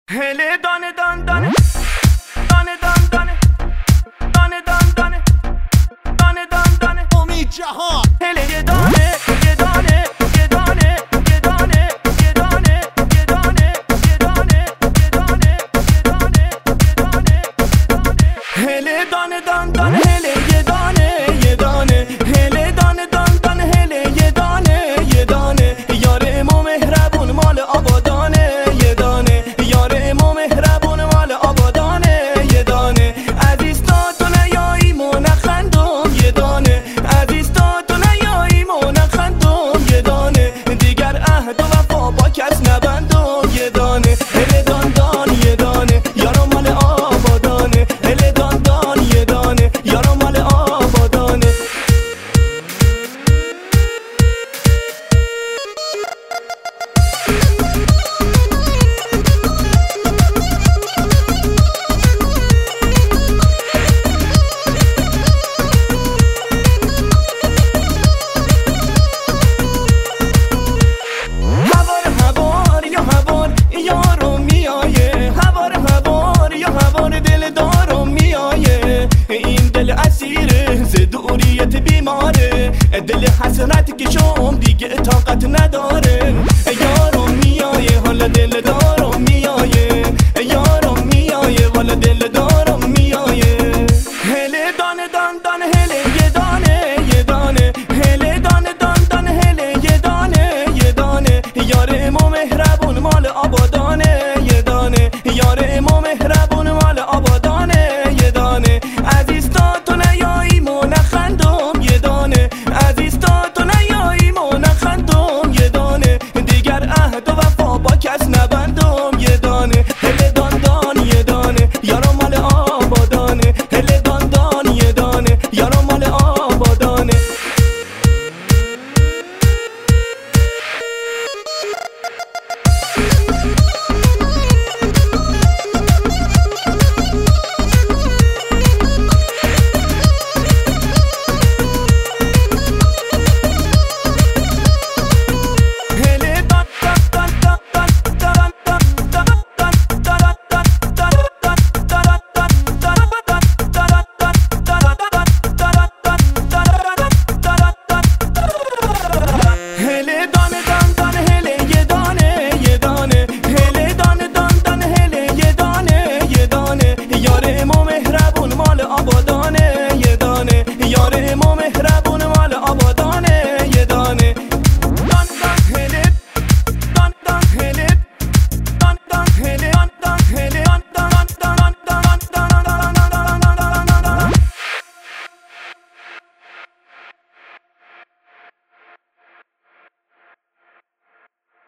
هله دانه دان دانه دانه دان دانه دانه دان دانه دانه دان دانه امید جهان هله یه دانه یه دانه یه دانه یه دانه یه دانه یه دانه یه دانه یه دانه یه دانه یه دانه هله دانه دان دانه هله یه دانه یه دانه هله دانه دان دانه هله یه دانه یه دانه یار امام مهربون مال آبادانه یه دانه یار امام مهربون مال آبادانه یه دانه عزیز تا تو نیایی منخندم یه دانه عزیز تا تو نیایی منخندم یه دانه دیگر عهد و وفا با کس نبندم یه دانه هله دان دان یه دانه یارم مال آبادانه هله دان دان یه دانه یارم مال آبادانه این دل اسیره ز دوریت بیماره دل حسرت که شو